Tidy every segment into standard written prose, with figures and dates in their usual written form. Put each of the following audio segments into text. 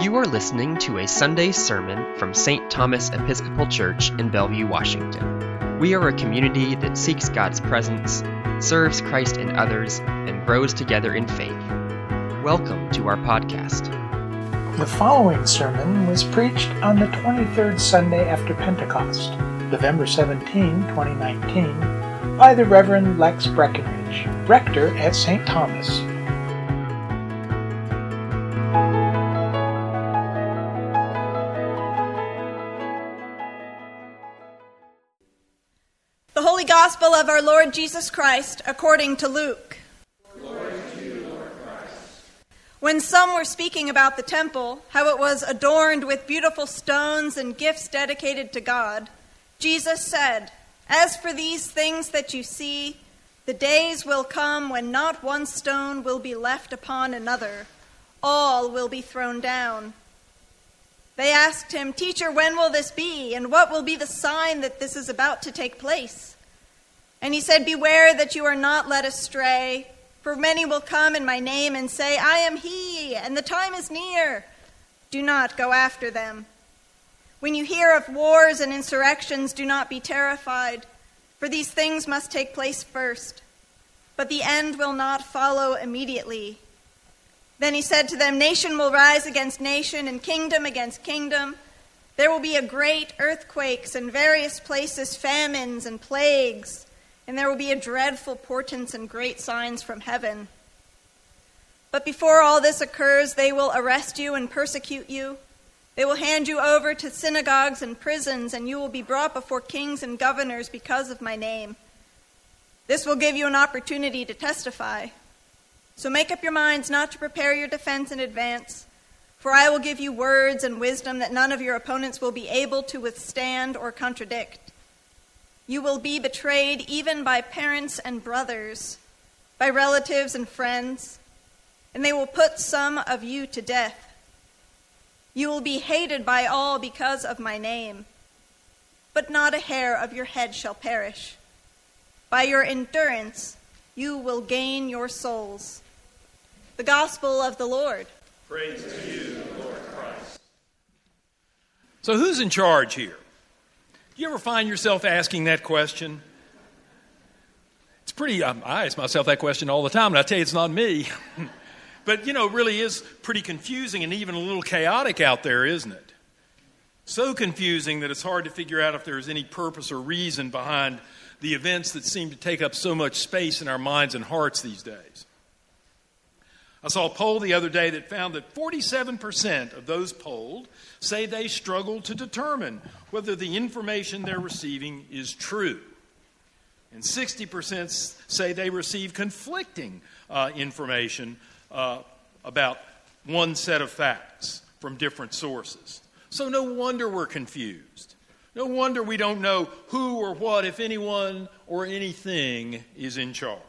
You are listening to a Sunday sermon from St. Thomas Episcopal Church in Bellevue, Washington. We are a community that seeks God's presence, serves Christ and others, and grows together in faith. Welcome to our podcast. The following sermon was preached on the 23rd Sunday after Pentecost, November 17, 2019, by the Reverend Lex Breckenridge, rector at St. Thomas. The Holy Gospel of our Lord Jesus Christ according to Luke. Glory to you, Lord Christ. When some were speaking about the temple, how it was adorned with beautiful stones and gifts dedicated to God, Jesus said, "As for these things that you see, the days will come when not one stone will be left upon another. All will be thrown down." They asked him, "Teacher, when will this be? And what will be the sign that this is about to take place?" And he said, "Beware that you are not led astray, for many will come in my name and say, 'I am he,' and the time is near. Do not go after them. When you hear of wars and insurrections, do not be terrified, for these things must take place first, but the end will not follow immediately." Then he said to them, "Nation will rise against nation and kingdom against kingdom. There will be a great earthquakes in various places, famines and plagues, and there will be a dreadful portents and great signs from heaven. But before all this occurs, they will arrest you and persecute you. They will hand you over to synagogues and prisons, and you will be brought before kings and governors because of my name. This will give you an opportunity to testify. So make up your minds not to prepare your defense in advance, for I will give you words and wisdom that none of your opponents will be able to withstand or contradict. You will be betrayed even by parents and brothers, by relatives and friends, and they will put some of you to death. You will be hated by all because of my name, but not a hair of your head shall perish. By your endurance you will gain your souls." The Gospel of the Lord. Praise to you, Lord Christ. So who's in charge here? Do you ever find yourself asking that question? It's pretty, I ask myself that question all the time, and I tell you it's not me. But, it really is pretty confusing and even a little chaotic out there, isn't it? So confusing that it's hard to figure out if there's any purpose or reason behind the events that seem to take up so much space in our minds and hearts these days. I saw a poll the other day that found that 47% of those polled say they struggle to determine whether the information they're receiving is true. And 60% say they receive conflicting information about one set of facts from different sources. So no wonder we're confused. No wonder we don't know who or what, if anyone or anything, is in charge.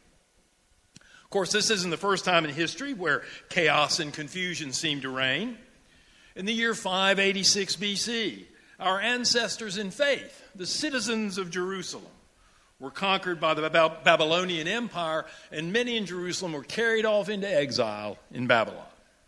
Of course, this isn't the first time in history where chaos and confusion seem to reign. In the year 586 BC, our ancestors in faith, the citizens of Jerusalem, were conquered by the Babylonian Empire, and many in Jerusalem were carried off into exile in Babylon.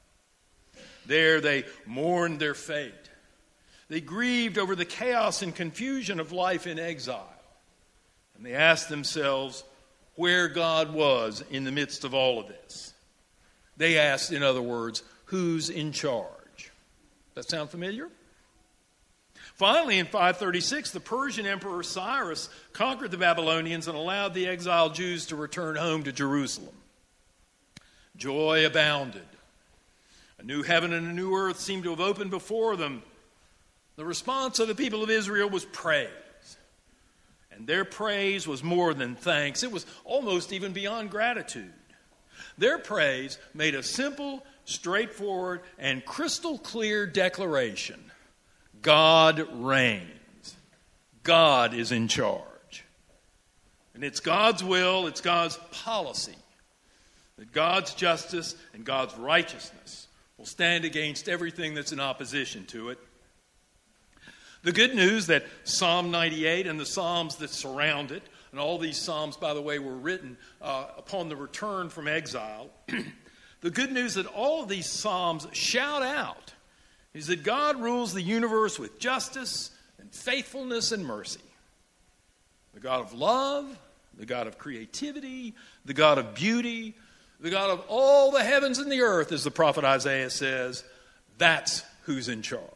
There they mourned their fate. They grieved over the chaos and confusion of life in exile. And they asked themselves where God was in the midst of all of this. They asked, in other words, who's in charge? That sound familiar? Finally, in 536, the Persian Emperor Cyrus conquered the Babylonians and allowed the exiled Jews to return home to Jerusalem. Joy abounded. A new heaven and a new earth seemed to have opened before them. The response of the people of Israel was praise. And their praise was more than thanks. It was almost even beyond gratitude. Their praise made a simple, straightforward, and crystal clear declaration. God reigns. God is in charge. And it's God's will, it's God's policy that God's justice and God's righteousness will stand against everything that's in opposition to it. The good news that Psalm 98 and the Psalms that surround it, and all these Psalms, by the way, were written upon the return from exile. The good news that all of these Psalms shout out is that God rules the universe with justice and faithfulness and mercy. The God of love, the God of creativity, the God of beauty, the God of all the heavens and the earth, as the prophet Isaiah says, that's who's in charge.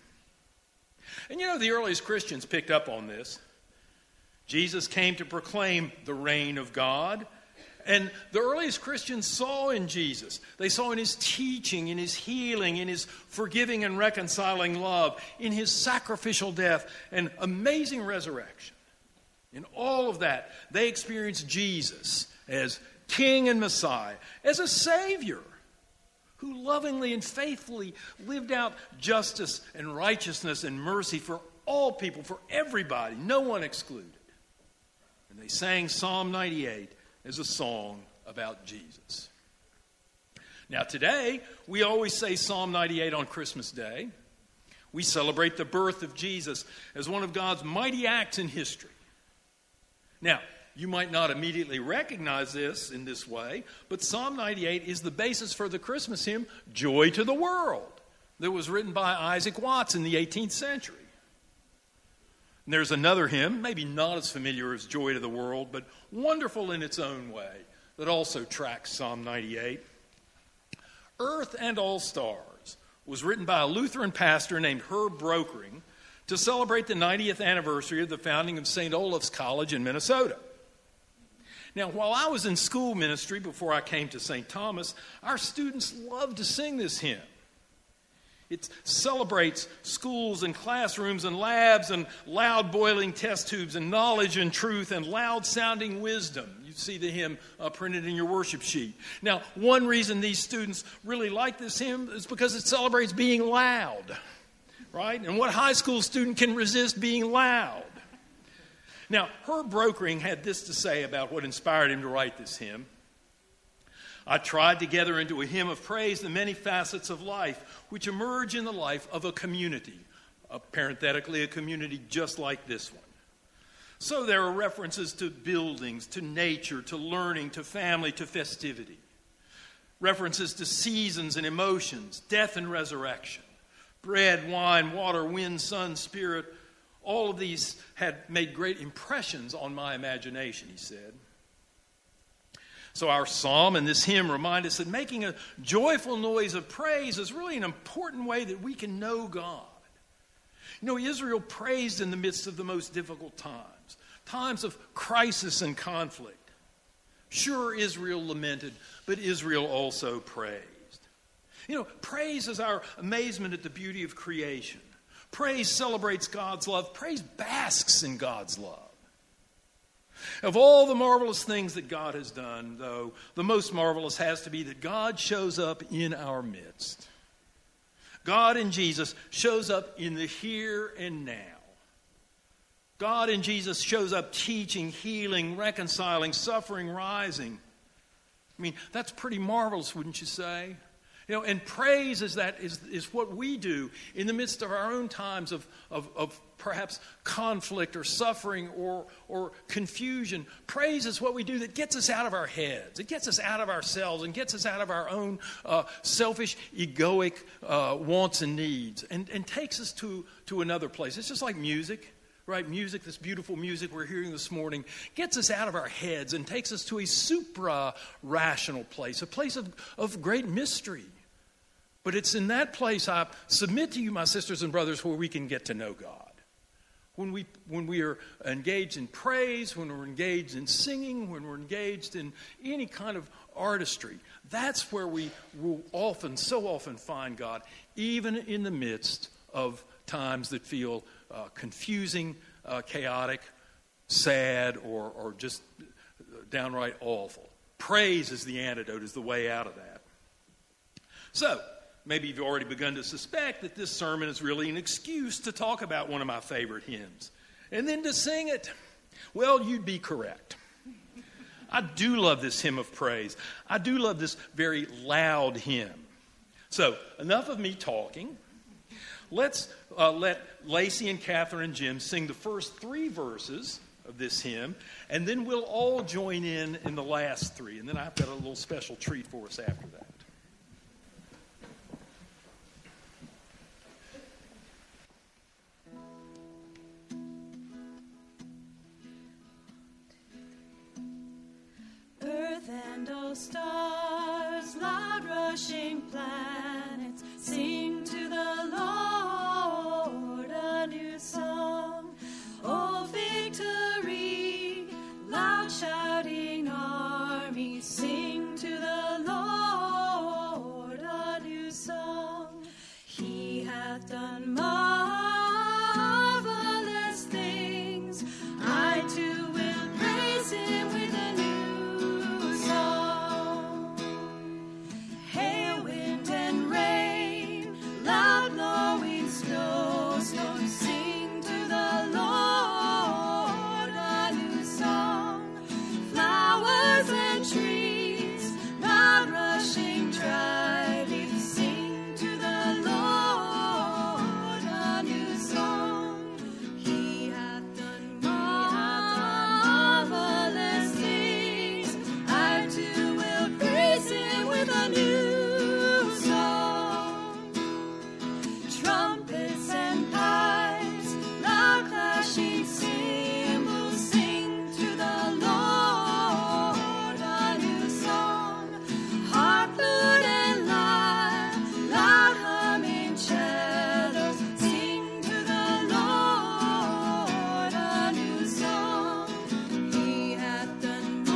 And you know, the earliest Christians picked up on this. Jesus came to proclaim the reign of God. And the earliest Christians saw in Jesus, they saw in his teaching, in his healing, in his forgiving and reconciling love, in his sacrificial death and amazing resurrection. In all of that, they experienced Jesus as King and Messiah, as a Savior who lovingly and faithfully lived out justice and righteousness and mercy for all people, for everybody, no one excluded. And they sang Psalm 98 as a song about Jesus. Now today, we always say Psalm 98 on Christmas Day. We celebrate the birth of Jesus as one of God's mighty acts in history. Now, you might not immediately recognize this in this way, but Psalm 98 is the basis for the Christmas hymn, Joy to the World, that was written by Isaac Watts in the 18th century. And there's another hymn, maybe not as familiar as Joy to the World, but wonderful in its own way, that also tracks Psalm 98. Earth and All Stars was written by a Lutheran pastor named Herb Brokering to celebrate the 90th anniversary of the founding of St. Olaf's College in Minnesota. Now, while I was in school ministry before I came to St. Thomas, our students loved to sing this hymn. It celebrates schools and classrooms and labs and loud boiling test tubes and knowledge and truth and loud sounding wisdom. You see the hymn printed in your worship sheet. Now, one reason these students really like this hymn is because it celebrates being loud, right? And what high school student can resist being loud? Now, Herb Brokering had this to say about what inspired him to write this hymn. I tried to gather into a hymn of praise the many facets of life which emerge in the life of a community, parenthetically a community just like this one. So there are references to buildings, to nature, to learning, to family, to festivity. References to seasons and emotions, death and resurrection, bread, wine, water, wind, sun, spirit. All of these had made great impressions on my imagination, he said. So our psalm and this hymn remind us that making a joyful noise of praise is really an important way that we can know God. You know, Israel praised in the midst of the most difficult times, times of crisis and conflict. Sure, Israel lamented, but Israel also praised. You know, praise is our amazement at the beauty of creation. Praise celebrates God's love. Praise basks in God's love. Of all the marvelous things that God has done, though, the most marvelous has to be that God shows up in our midst. God in Jesus shows up in the here and now. God in Jesus shows up teaching, healing, reconciling, suffering, rising. I mean, that's pretty marvelous, wouldn't you say? You know, and praise is what we do in the midst of our own times of perhaps conflict or suffering or confusion. Praise is what we do that gets us out of our heads. It gets us out of ourselves and gets us out of our own selfish, egoic wants and needs and takes us to another place. It's just like music. Right, music, this beautiful music we're hearing this morning, gets us out of our heads and takes us to a supra-rational place, a place of great mystery. But it's in that place, I submit to you, my sisters and brothers, where we can get to know God. When we are engaged in praise, when we're engaged in singing, when we're engaged in any kind of artistry, that's where we will so often find God, even in the midst of times that feel confusing, chaotic, sad, or just downright awful. Praise is the antidote, is the way out of that. So, maybe you've already begun to suspect that this sermon is really an excuse to talk about one of my favorite hymns, and then to sing it. Well, you'd be correct. I do love this hymn of praise. I do love this very loud hymn. So, enough of me talking. Let's let Lacey and Catherine and Jim sing the first 3 verses of this hymn, and then we'll all join in the last 3, and then I've got a little special treat for us after that. And oh stars, loud rushing planets, sing to the Lord a new song. Oh victory, loud shouting armies, sing to the Lord a new song. He hath done marvelous things. I too will praise him with a new song. Hail, wind, and rain, loud blowing snowstorms, sing to the Lord a new song. Flowers and trees, loud rushing tri-leaf, sing to the Lord a new song. He hath done marvelous things. I too will praise him with a new song. Trumpets and pipes, loud clashing cymbals, sing to the Lord a new song. Harp, flute, and lyre, loud humming cellos, sing to the Lord a new song. He hath done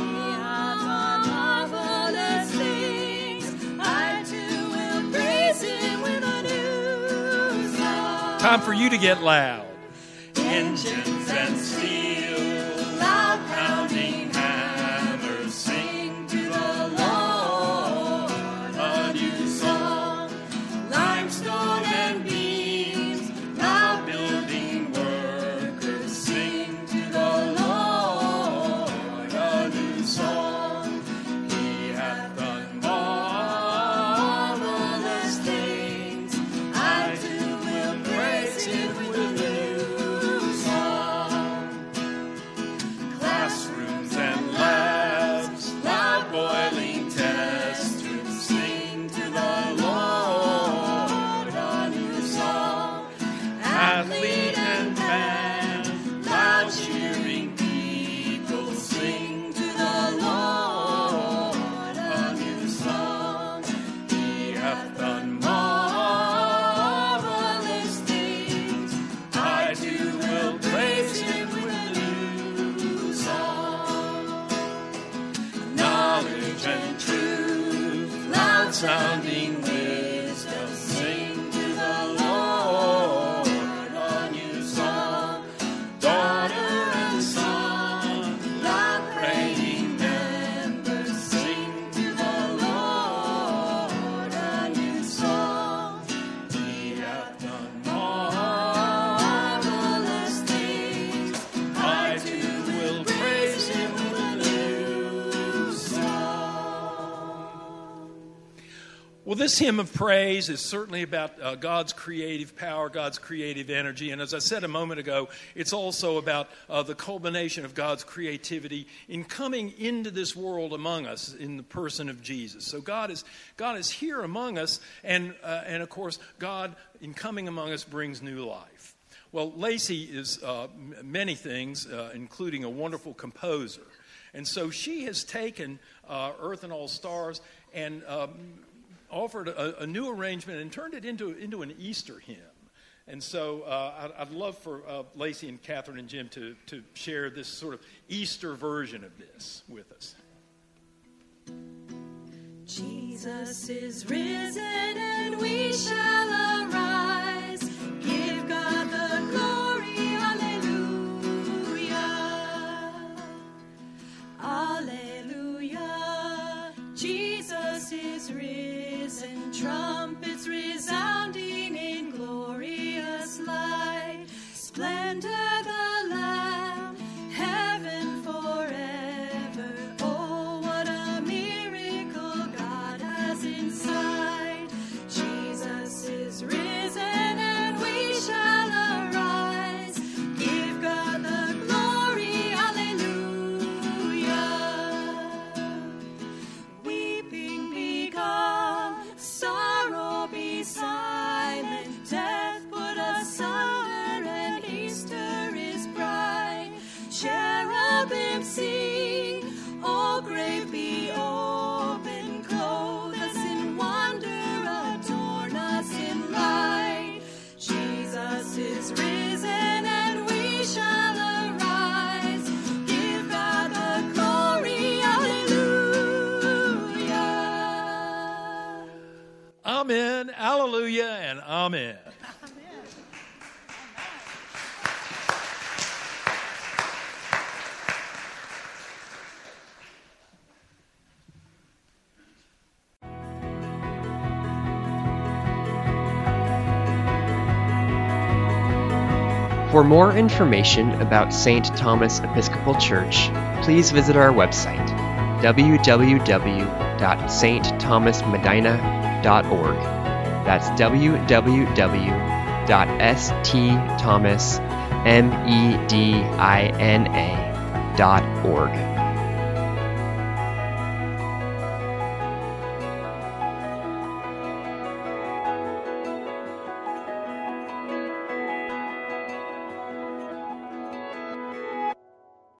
marvelous things. I too will praise him with a new song. Time for you to get loud. Engines and steel, Loud pounding hammers, sing to the Lord a new song. Limestone and beams, loud building workers, sing to the Lord a new song. He hath done marvelous things. I too will praise him with a new song. classrooms and labs, Loud boiling test tubes, sing to the Lord a new song. Athlete and band, loud cheering people, sing to the Lord a new song. He hath done marvelous things. I too will praise him with a new song. Knowledge and truth, loud sounding wisdom, sing to the Lord a new song. Daughter and son, loud praying members, sing to the Lord a new song. He hath done marvelous things. I too will praise him with a new song. Well, this hymn of praise is certainly about God's creative power, God's creative energy. And as I said a moment ago, it's also about the culmination of God's creativity in coming into this world among us in the person of Jesus. So God is here among us, and of course, God in coming among us brings new life. Well, Lacey is many things, including a wonderful composer. And so she has taken Earth and All Stars and offered a new arrangement and turned it into an Easter hymn. And so I'd love for Lacey and Catherine and Jim to share this sort of Easter version of this with us. Jesus is risen and we shall arise. Give God the glory, hallelujah. Alleluia. Jesus is risen, trumpets resounding in glorious light. Splendor the Lamb, heaven forever. Oh, what a miracle God has inside. Jesus is risen and we shall arise. Give God the glory, hallelujah. Weeping be gone, sorrow be silent, death put asunder, and Easter Amen, hallelujah, and amen. For more information about St. Thomas Episcopal Church, please visit our website, www.stthomasmedina.org. That's www.stthomasmedina.org.